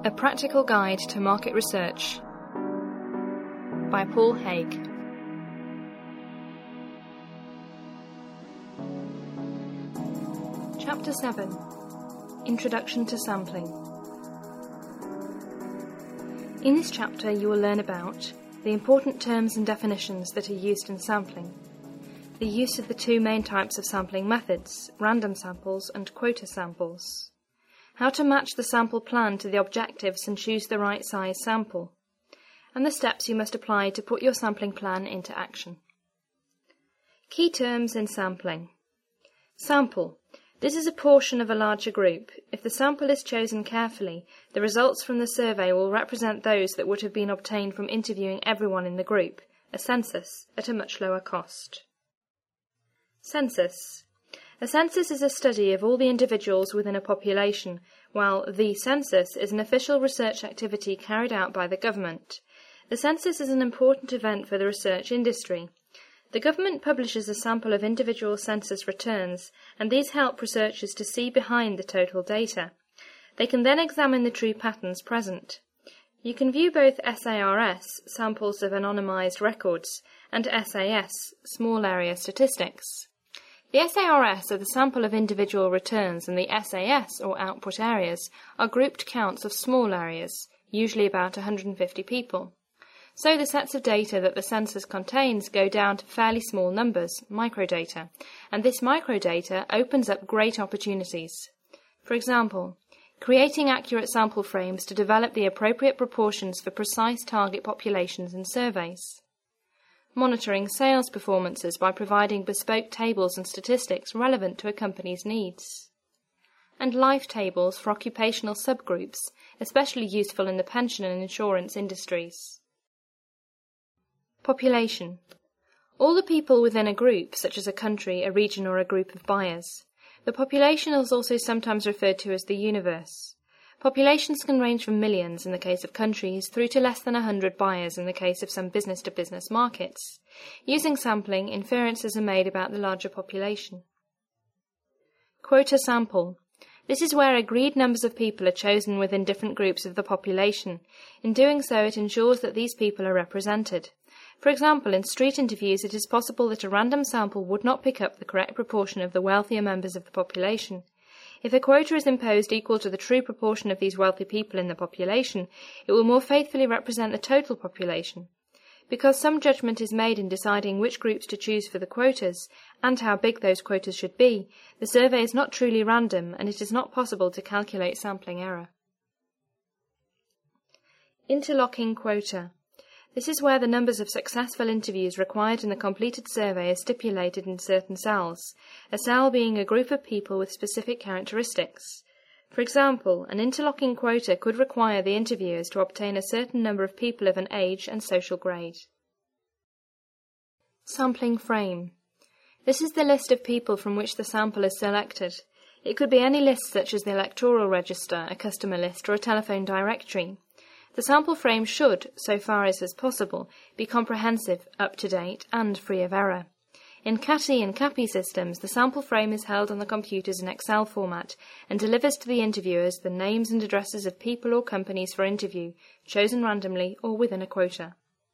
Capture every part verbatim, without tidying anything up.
A Practical Guide to Market Research by Paul Haig. Chapter seven. Introduction to Sampling. In this chapter you will learn about the important terms and definitions that are used in sampling, the use of the two main types of sampling methods, random samples and quota samples, how to match the sample plan to the objectives and choose the right size sample, and the steps you must apply to put your sampling plan into action. Key terms in sampling. Sample. This is a portion of a larger group. If the sample is chosen carefully, the results from the survey will represent those that would have been obtained from interviewing everyone in the group, a census, at a much lower cost. Census. A census is a study of all the individuals within a population, while the census is an official research activity carried out by the government. The census is an important event for the research industry. The government publishes a sample of individual census returns, and these help researchers to see behind the total data. They can then examine the true patterns present. You can view both S A R S, samples of anonymized records, and S A S, small area statistics. The S A R S are the sample of individual returns, and the S A S, or output areas, are grouped counts of small areas, usually about one hundred fifty people. So the sets of data that the census contains go down to fairly small numbers, microdata, and this microdata opens up great opportunities. For example, creating accurate sample frames to develop the appropriate proportions for precise target populations in surveys. Monitoring sales performances by providing bespoke tables and statistics relevant to a company's needs. And life tables for occupational subgroups, especially useful in the pension and insurance industries. Population. All the people within a group, such as a country, a region, or a group of buyers. The population is also sometimes referred to as the universe. Populations can range from millions in the case of countries through to less than one hundred buyers in the case of some business-to-business markets. Using sampling, inferences are made about the larger population. Quota sample. This is where agreed numbers of people are chosen within different groups of the population. In doing so, it ensures that these people are represented. For example, in street interviews, it is possible that a random sample would not pick up the correct proportion of the wealthier members of the population. If a quota is imposed equal to the true proportion of these wealthy people in the population, it will more faithfully represent the total population. Because some judgment is made in deciding which groups to choose for the quotas, and how big those quotas should be, the survey is not truly random, and it is not possible to calculate sampling error. Interlocking quota. This is where the numbers of successful interviews required in the completed survey are stipulated in certain cells, a cell being a group of people with specific characteristics. For example, an interlocking quota could require the interviewers to obtain a certain number of people of an age and social grade. Sampling frame. This is the list of people from which the sample is selected. It could be any list such as the electoral register, a customer list, or a telephone directory. The sample frame should, so far as is possible, be comprehensive, up-to-date, and free of error. In CATI and CAPI systems, the sample frame is held on the computers in Excel format and delivers to the interviewers the names and addresses of people or companies for interview, chosen randomly or within a quota.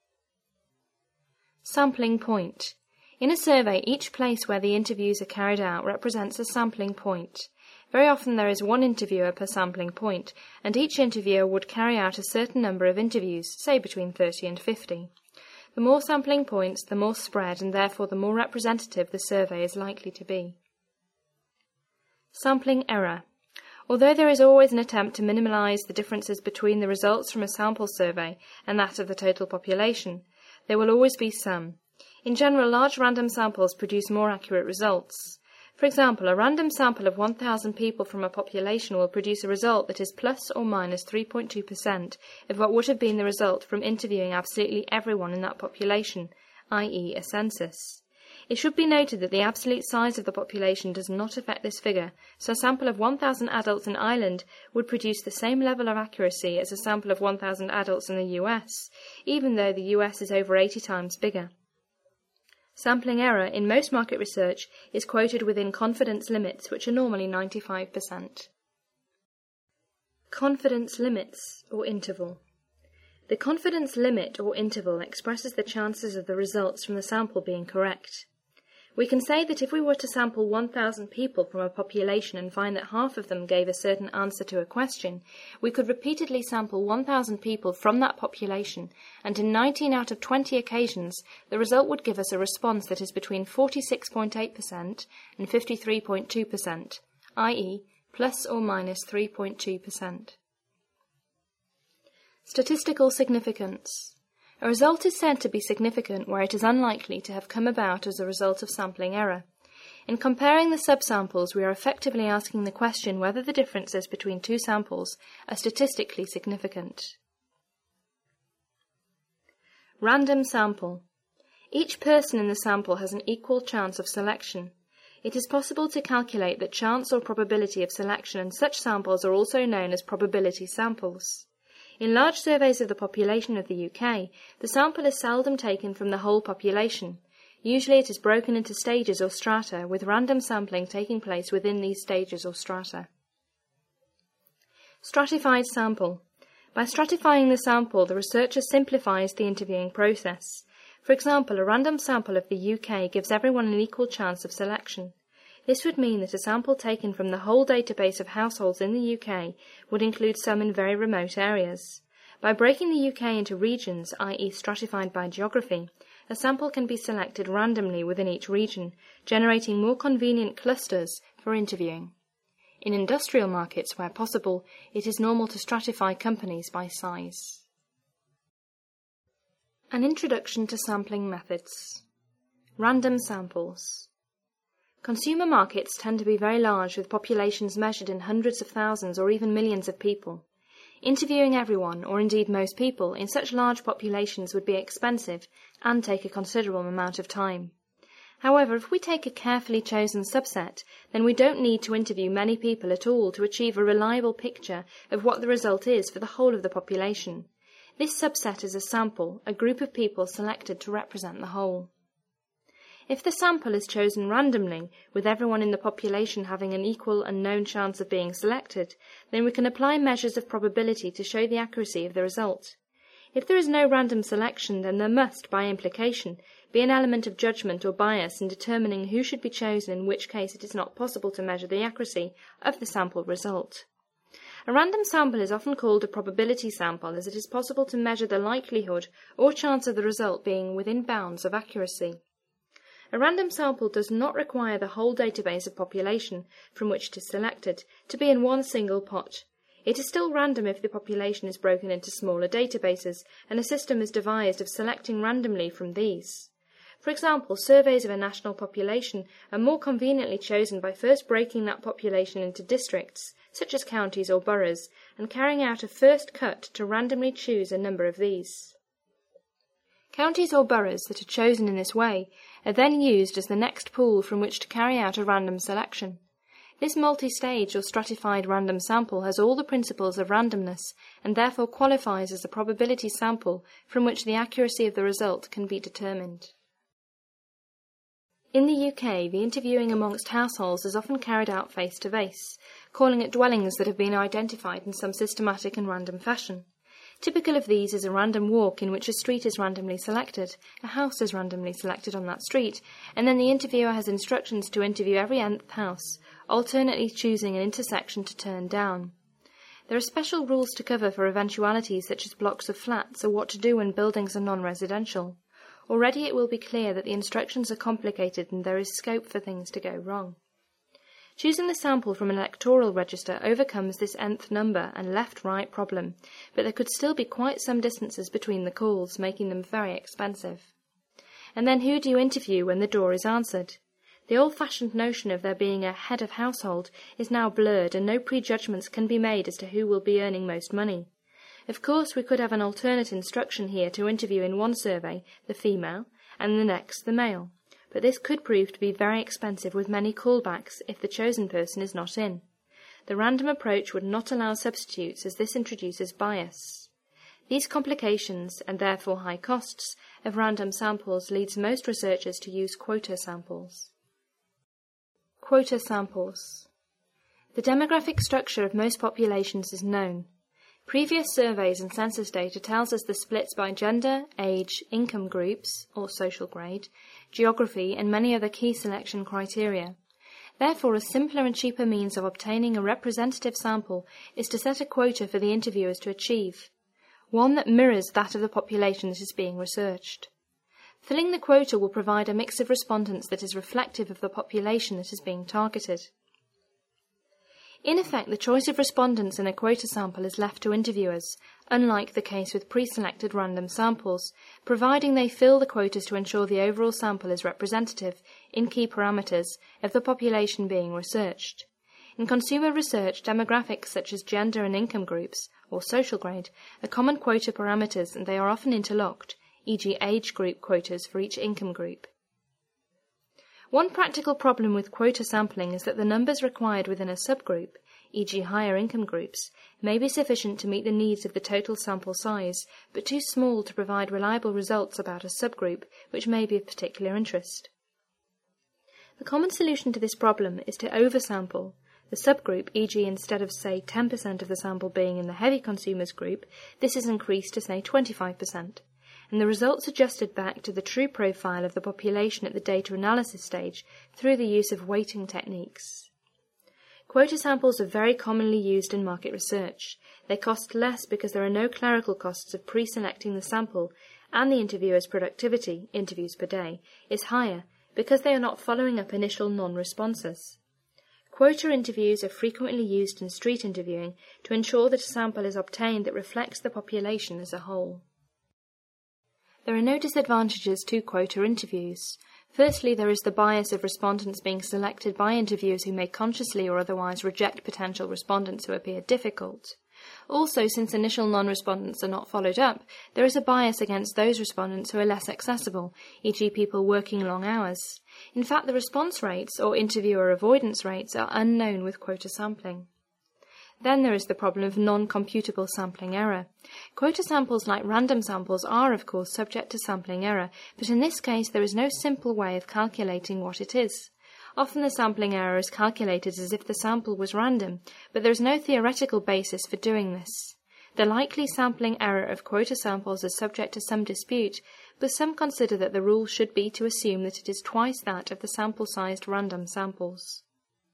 Sampling point. In a survey, each place where the interviews are carried out represents a sampling point. Very often there is one interviewer per sampling point, and each interviewer would carry out a certain number of interviews, say between thirty and fifty. The more sampling points, the more spread, and therefore the more representative the survey is likely to be. Sampling error. Although there is always an attempt to minimize the differences between the results from a sample survey and that of the total population, there will always be some. In general, large random samples produce more accurate results. For example, a random sample of one thousand people from a population will produce a result that is plus or minus three point two percent of what would have been the result from interviewing absolutely everyone in that population, that is a census. It should be noted that the absolute size of the population does not affect this figure, so a sample of one thousand adults in Ireland would produce the same level of accuracy as a sample of one thousand adults in the U S, even though the U S is over eighty times bigger. Sampling error in most market research is quoted within confidence limits, which are normally ninety-five percent. Confidence limits or interval. The confidence limit or interval expresses the chances of the results from the sample being correct. We can say that if we were to sample one thousand people from a population and find that half of them gave a certain answer to a question, we could repeatedly sample one thousand people from that population, and in nineteen out of twenty occasions, the result would give us a response that is between forty-six point eight percent and fifty-three point two percent, that is, plus or minus three point two percent. Statistical significance. A result is said to be significant where it is unlikely to have come about as a result of sampling error. In comparing the subsamples, we are effectively asking the question whether the differences between two samples are statistically significant. Random sample. Each person in the sample has an equal chance of selection. It is possible to calculate the chance or probability of selection, and such samples are also known as probability samples. In large surveys of the population of the U K, the sample is seldom taken from the whole population. Usually it is broken into stages or strata, with random sampling taking place within these stages or strata. Stratified sample. By stratifying the sample, the researcher simplifies the interviewing process. For example, a random sample of the U K gives everyone an equal chance of selection. This would mean that a sample taken from the whole database of households in the U K would include some in very remote areas. By breaking the U K into regions, that is stratified by geography, a sample can be selected randomly within each region, generating more convenient clusters for interviewing. In industrial markets, where possible, it is normal to stratify companies by size. An introduction to sampling methods. Random samples. Consumer markets tend to be very large, with populations measured in hundreds of thousands or even millions of people. Interviewing everyone, or indeed most people, in such large populations would be expensive and take a considerable amount of time. However, if we take a carefully chosen subset, then we don't need to interview many people at all to achieve a reliable picture of what the result is for the whole of the population. This subset is a sample, a group of people selected to represent the whole. If the sample is chosen randomly, with everyone in the population having an equal and known chance of being selected, then we can apply measures of probability to show the accuracy of the result. If there is no random selection, then there must, by implication, be an element of judgment or bias in determining who should be chosen, in which case it is not possible to measure the accuracy of the sample result. A random sample is often called a probability sample, as it is possible to measure the likelihood or chance of the result being within bounds of accuracy. A random sample does not require the whole database of population from which it is selected to be in one single pot. It is still random if the population is broken into smaller databases, and a system is devised of selecting randomly from these. For example, surveys of a national population are more conveniently chosen by first breaking that population into districts, such as counties or boroughs, and carrying out a first cut to randomly choose a number of these. Counties or boroughs that are chosen in this way are then used as the next pool from which to carry out a random selection. This multi-stage or stratified random sample has all the principles of randomness and therefore qualifies as a probability sample from which the accuracy of the result can be determined. In the U K, the interviewing amongst households is often carried out face-to-face, calling at dwellings that have been identified in some systematic and random fashion. Typical of these is a random walk in which a street is randomly selected, a house is randomly selected on that street, and then the interviewer has instructions to interview every nth house, alternately choosing an intersection to turn down. There are special rules to cover for eventualities such as blocks of flats or what to do when buildings are non-residential. Already it will be clear that the instructions are complicated and there is scope for things to go wrong. Choosing the sample from an electoral register overcomes this nth number and left-right problem, but there could still be quite some distances between the calls, making them very expensive. And then who do you interview when the door is answered? The old-fashioned notion of there being a head of household is now blurred, and no prejudgments can be made as to who will be earning most money. Of course, we could have an alternate instruction here to interview in one survey the female, and the next the male. But this could prove to be very expensive with many callbacks if the chosen person is not in. The random approach would not allow substitutes, as this introduces bias. These complications, and therefore high costs, of random samples leads most researchers to use quota samples. Quota samples. The demographic structure of most populations is known. Previous surveys and census data tells us the splits by gender, age, income groups, or social grade, geography, and many other key selection criteria. Therefore, a simpler and cheaper means of obtaining a representative sample is to set a quota for the interviewers to achieve, one that mirrors that of the population that is being researched. Filling the quota will provide a mix of respondents that is reflective of the population that is being targeted. In effect, the choice of respondents in a quota sample is left to interviewers, unlike the case with pre-selected random samples, providing they fill the quotas to ensure the overall sample is representative, in key parameters, of the population being researched. In consumer research, demographics such as gender and income groups, or social grade, are common quota parameters, and they are often interlocked, for example age group quotas for each income group. One practical problem with quota sampling is that the numbers required within a subgroup, for example higher income groups, may be sufficient to meet the needs of the total sample size, but too small to provide reliable results about a subgroup which may be of particular interest. The common solution to this problem is to oversample. The subgroup, for example instead of say ten percent of the sample being in the heavy consumers group, this is increased to say twenty-five percent. And the results adjusted back to the true profile of the population at the data analysis stage through the use of weighting techniques. Quota samples are very commonly used in market research. They cost less because there are no clerical costs of pre-selecting the sample, and the interviewer's productivity, interviews per day, is higher because they are not following up initial non-responses. Quota interviews are frequently used in street interviewing to ensure that a sample is obtained that reflects the population as a whole. There are no disadvantages to quota interviews. Firstly, there is the bias of respondents being selected by interviewers who may consciously or otherwise reject potential respondents who appear difficult. Also, since initial non-respondents are not followed up, there is a bias against those respondents who are less accessible, for example people working long hours. In fact, the response rates, or interviewer avoidance rates, are unknown with quota sampling. Then there is the problem of non-computable sampling error. Quota samples, like random samples, are of course subject to sampling error, but in this case there is no simple way of calculating what it is. Often the sampling error is calculated as if the sample was random, but there is no theoretical basis for doing this. The likely sampling error of quota samples is subject to some dispute, but some consider that the rule should be to assume that it is twice that of the sample-sized random samples.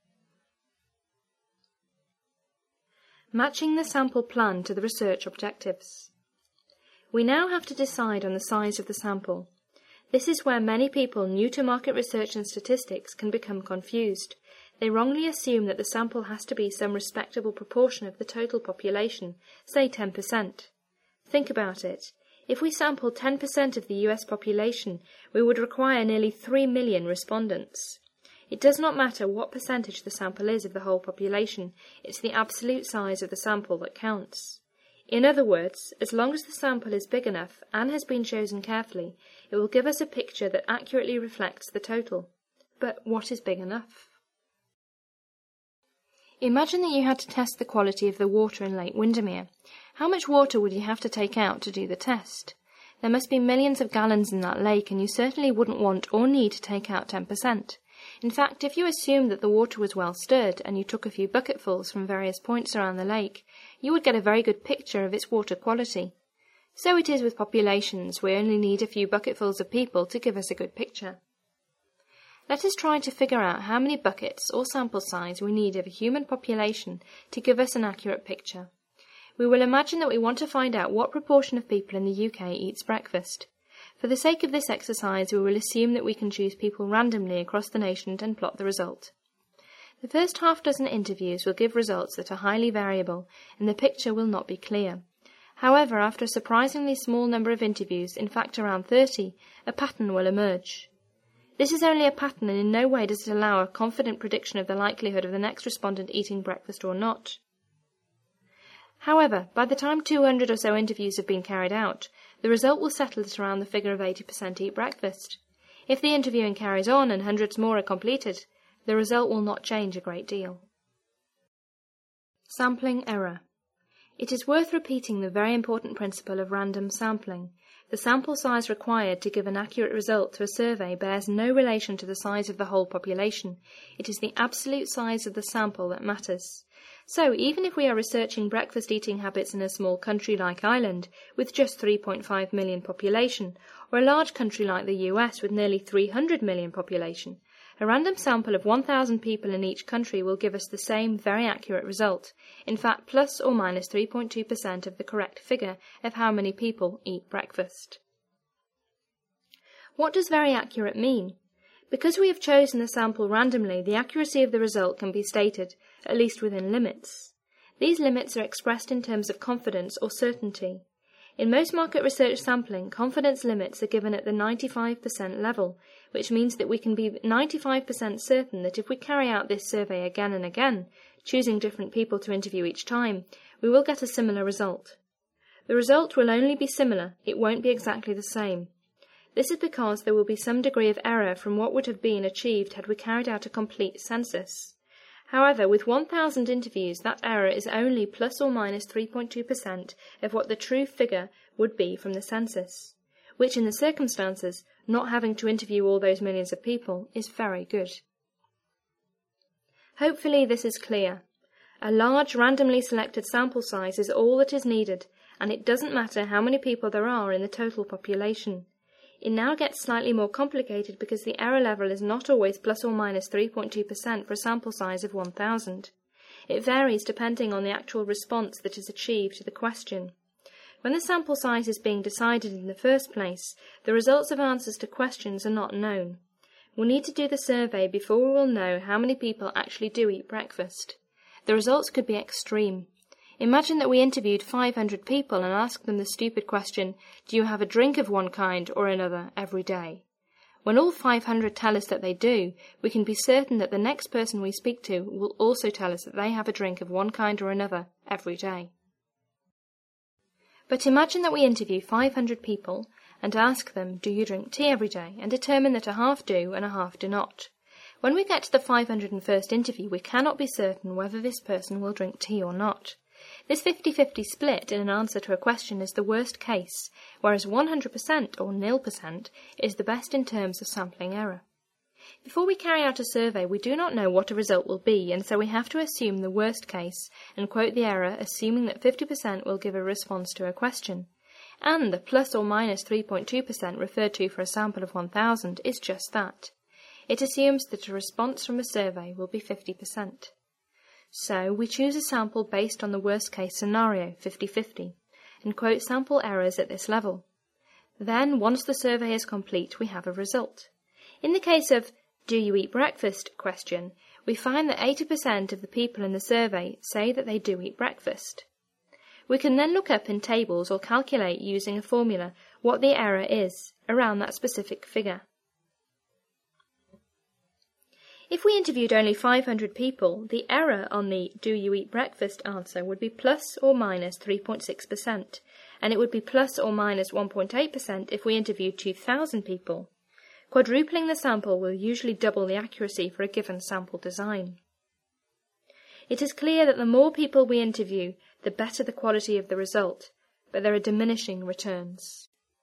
Matching the sample plan to the research objectives. We now have to decide on the size of the sample. This is where many people new to market research and statistics can become confused. They wrongly assume that the sample has to be some respectable proportion of the total population, say ten percent. Think about it. If we sampled ten percent of the U S population, we would require nearly three million respondents. It does not matter what percentage the sample is of the whole population, it's the absolute size of the sample that counts. In other words, as long as the sample is big enough and has been chosen carefully, it will give us a picture that accurately reflects the total. But what is big enough? Imagine that you had to test the quality of the water in Lake Windermere. How much water would you have to take out to do the test? There must be millions of gallons in that lake, and you certainly wouldn't want or need to take out ten percent. In fact, if you assumed that the water was well stirred and you took a few bucketfuls from various points around the lake, you would get a very good picture of its water quality. So it is with populations. We only need a few bucketfuls of people to give us a good picture. Let us try to figure out how many buckets or sample size we need of a human population to give us an accurate picture. We will imagine that we want to find out what proportion of people in the U K eats breakfast. For the sake of this exercise, we will assume that we can choose people randomly across the nation and plot the result. The first half dozen interviews will give results that are highly variable, and the picture will not be clear. However, after a surprisingly small number of interviews, in fact around thirty, a pattern will emerge. This is only a pattern, and in no way does it allow a confident prediction of the likelihood of the next respondent eating breakfast or not. However, by the time two hundred or so interviews have been carried out, the result will settle at around the figure of eighty percent eat breakfast. If the interviewing carries on and hundreds more are completed, the result will not change a great deal. Sampling error. It is worth repeating the very important principle of random sampling. The sample size required to give an accurate result to a survey bears no relation to the size of the whole population. It is the absolute size of the sample that matters. So, even if we are researching breakfast eating habits in a small country like Ireland, with just three point five million population, or a large country like the U S with nearly three hundred million population, a random sample of one thousand people in each country will give us the same very accurate result, in fact plus or minus three point two percent of the correct figure of how many people eat breakfast. What does very accurate mean? Because we have chosen the sample randomly, the accuracy of the result can be stated, at least within limits. These limits are expressed in terms of confidence or certainty. In most market research sampling, confidence limits are given at the ninety-five percent level, which means that we can be ninety-five percent certain that if we carry out this survey again and again, choosing different people to interview each time, we will get a similar result. The result will only be similar, it won't be exactly the same. This is because there will be some degree of error from what would have been achieved had we carried out a complete census. However, with one thousand interviews, that error is only plus or minus three point two percent of what the true figure would be from the census, which in the circumstances, not having to interview all those millions of people, is very good. Hopefully this is clear. A large, randomly selected sample size is all that is needed, and it doesn't matter how many people there are in the total population. It now gets slightly more complicated because the error level is not always plus or minus three point two percent for a sample size of one thousand. It varies depending on the actual response that is achieved to the question. When the sample size is being decided in the first place, the results of answers to questions are not known. We'll need to do the survey before we will know how many people actually do eat breakfast. The results could be extreme. Imagine that we interviewed five hundred people and asked them the stupid question, do you have a drink of one kind or another every day? When all five hundred tell us that they do, we can be certain that the next person we speak to will also tell us that they have a drink of one kind or another every day. But imagine that we interview five hundred people and ask them, do you drink tea every day, and determine that a half do and a half do not. When we get to the five hundred first interview, we cannot be certain whether this person will drink tea or not. This fifty-fifty split in an answer to a question is the worst case, whereas one hundred percent or nil percent is the best in terms of sampling error. Before we carry out a survey, we do not know what a result will be, and so we have to assume the worst case and quote the error, assuming that fifty percent will give a response to a question. And the plus or minus three point two percent referred to for a sample of one thousand is just that. It assumes that a response from a survey will be fifty percent. So we choose a sample based on the worst case scenario, fifty-fifty, and quote sample errors at this level. Then, once the survey is complete, we have a result. In the case of do you eat breakfast question, we find that eighty percent of the people in the survey say that they do eat breakfast. We can then look up in tables or calculate using a formula what the error is around that specific figure. If we interviewed only five hundred people, the error on the do you eat breakfast answer would be plus or minus three point six percent, and it would be plus or minus one point eight percent if we interviewed two thousand people. Quadrupling the sample will usually double the accuracy for a given sample design. It is clear that the more people we interview, the better the quality of the result, but there are diminishing returns.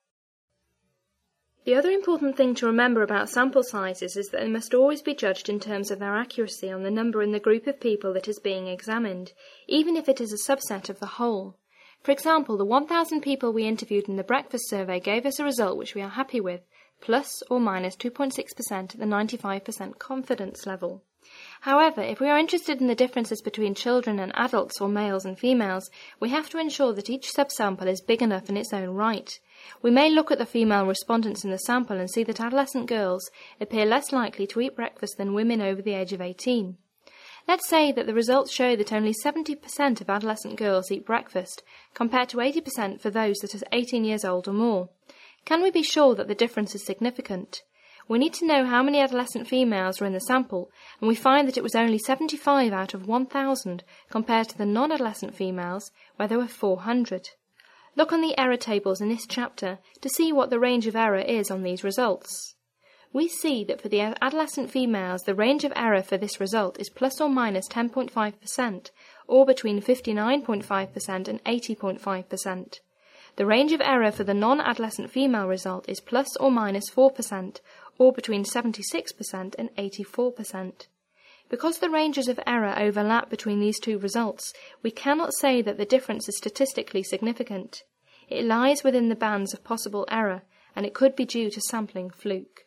The other important thing to remember about sample sizes is that they must always be judged in terms of their accuracy on the number in the group of people that is being examined, even if it is a subset of the whole. For example, the one thousand people we interviewed in the breakfast survey gave us a result which we are happy with, plus or minus two point six percent at the ninety-five percent confidence level. However, if we are interested in the differences between children and adults or males and females, we have to ensure that each subsample is big enough in its own right. We may look at the female respondents in the sample and see that adolescent girls appear less likely to eat breakfast than women over the age of eighteen. Let's say that the results show that only seventy percent of adolescent girls eat breakfast, compared to eighty percent for those that are eighteen years old or more. Can we be sure that the difference is significant? We need to know how many adolescent females were in the sample, and we find that it was only seventy-five out of one thousand, compared to the non-adolescent females, where there were four hundred. Look on the error tables in this chapter to see what the range of error is on these results. we see that for the adolescent females the range of error for this result is plus or minus ten point five percent, or between fifty-nine point five percent and eighty point five percent. The range of error for the non-adolescent female result is plus or minus four percent, or between seventy-six percent and eighty-four percent. Because the ranges of error overlap between these two results, we cannot say that the difference is statistically significant. It lies within the bands of possible error, and it could be due to sampling fluke.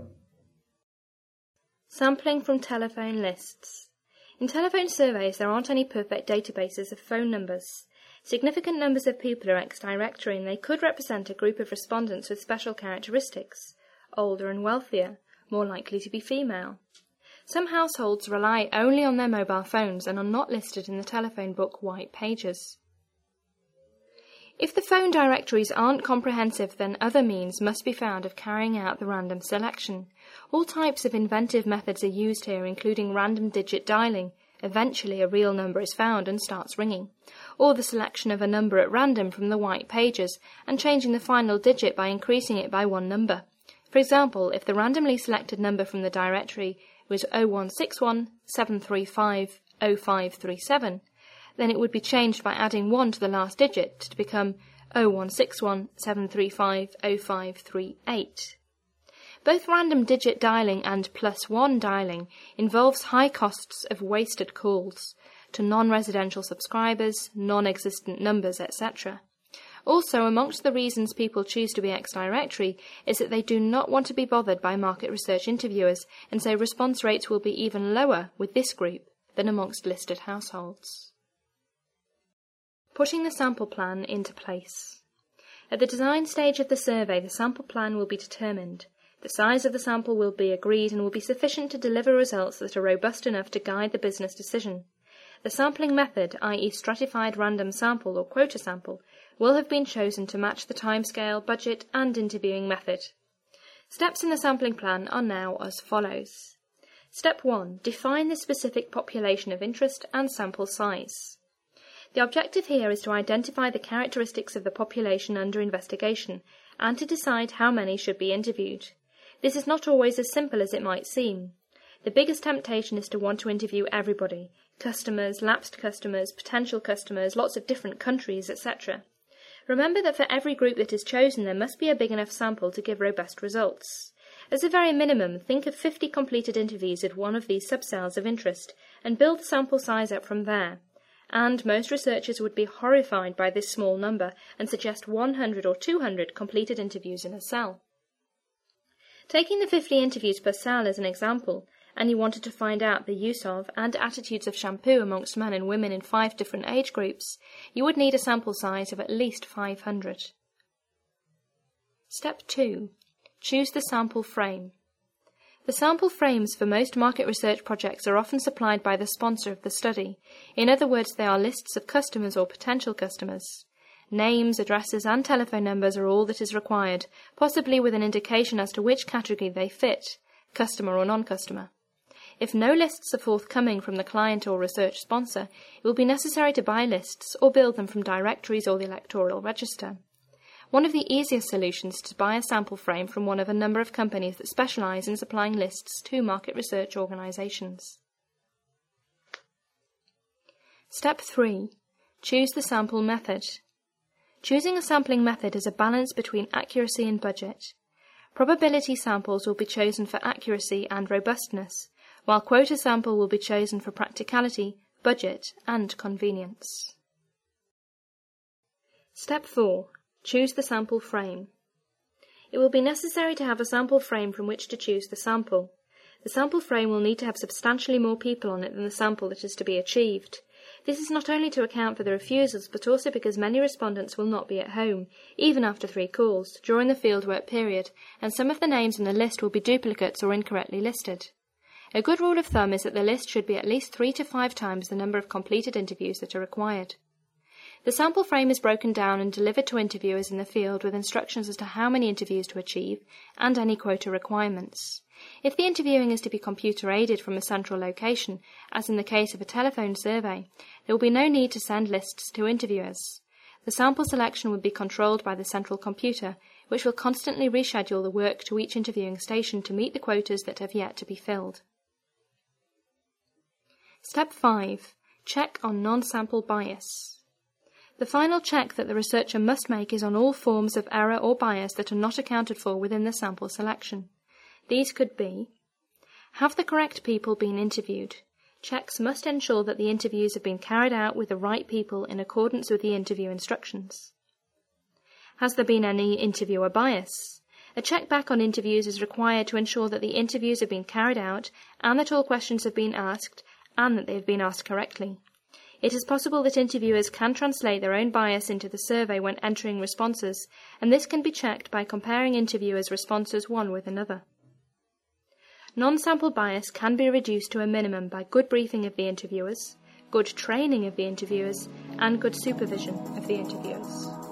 Sampling from telephone lists. In telephone surveys, there aren't any perfect databases of phone numbers. Significant numbers of people are ex-directory, and they could represent a group of respondents with special characteristics, older and wealthier, more likely to be female. Some households rely only on their mobile phones and are not listed in the telephone book white pages. If the phone directories aren't comprehensive, then other means must be found of carrying out the random selection. All types of inventive methods are used here, including random digit dialing. Eventually a real number is found and starts ringing, or the selection of a number at random from the white pages and changing the final digit by increasing it by one number. For example, if the randomly selected number from the directory was zero one six one seven three five zero five three seven, then it would be changed by adding one to the last digit to become zero one six one seven three five zero five three eight. Both random digit dialing and plus one dialing involves high costs of wasted calls to non-residential subscribers, non-existent numbers, et cetera. Also, amongst the reasons people choose to be ex-directory is that they do not want to be bothered by market research interviewers, and so response rates will be even lower with this group than amongst listed households. Putting the sample plan into place. At the design stage of the survey, the sample plan will be determined. The size of the sample will be agreed and will be sufficient to deliver results that are robust enough to guide the business decision. The sampling method, that is stratified random sample or quota sample, will have been chosen to match the timescale, budget and interviewing method. Steps in the sampling plan are now as follows. Step one. Define the specific population of interest and sample size. The objective here is to identify the characteristics of the population under investigation and to decide how many should be interviewed. This is not always as simple as it might seem. The biggest temptation is to want to interview everybody, customers, lapsed customers, potential customers, lots of different countries, et cetera. Remember that for every group that is chosen, there must be a big enough sample to give robust results. As a very minimum, think of fifty completed interviews at one of these subcells of interest and build the sample size up from there. And most researchers would be horrified by this small number and suggest one hundred or two hundred completed interviews in a cell. Taking the fifty interviews per cell as an example, and you wanted to find out the use of and attitudes of shampoo amongst men and women in five different age groups, you would need a sample size of at least five hundred. Step two. Choose the sample frame. The sample frames for most market research projects are often supplied by the sponsor of the study. In other words, they are lists of customers or potential customers. Names, addresses and telephone numbers are all that is required, possibly with an indication as to which category they fit, customer or non-customer. If no lists are forthcoming from the client or research sponsor, it will be necessary to buy lists or build them from directories or the electoral register. One of the easiest solutions is to buy a sample frame from one of a number of companies that specialise in supplying lists to market research organisations. Step three. Choose the sample method. Choosing a sampling method is a balance between accuracy and budget. Probability samples will be chosen for accuracy and robustness, while quota sample will be chosen for practicality, budget, and convenience. Step four. Choose the sample frame. It will be necessary to have a sample frame from which to choose the sample. The sample frame will need to have substantially more people on it than the sample that is to be achieved. This is not only to account for the refusals, but also because many respondents will not be at home, even after three calls, during the fieldwork period, and some of the names in the list will be duplicates or incorrectly listed. A good rule of thumb is that the list should be at least three to five times the number of completed interviews that are required. The sample frame is broken down and delivered to interviewers in the field with instructions as to how many interviews to achieve and any quota requirements. If the interviewing is to be computer-aided from a central location, as in the case of a telephone survey, there will be no need to send lists to interviewers. The sample selection would be controlled by the central computer, which will constantly reschedule the work to each interviewing station to meet the quotas that have yet to be filled. Step five. Check on non-sample bias. The final check that the researcher must make is on all forms of error or bias that are not accounted for within the sample selection. These could be: have the correct people been interviewed? Checks must ensure that the interviews have been carried out with the right people in accordance with the interview instructions. Has there been any interviewer bias? A check back on interviews is required to ensure that the interviews have been carried out and that all questions have been asked and that they have been asked correctly. It is possible that interviewers can translate their own bias into the survey when entering responses, and this can be checked by comparing interviewers' responses one with another. Non-sample bias can be reduced to a minimum by good briefing of the interviewers, good training of the interviewers, and good supervision of the interviewers.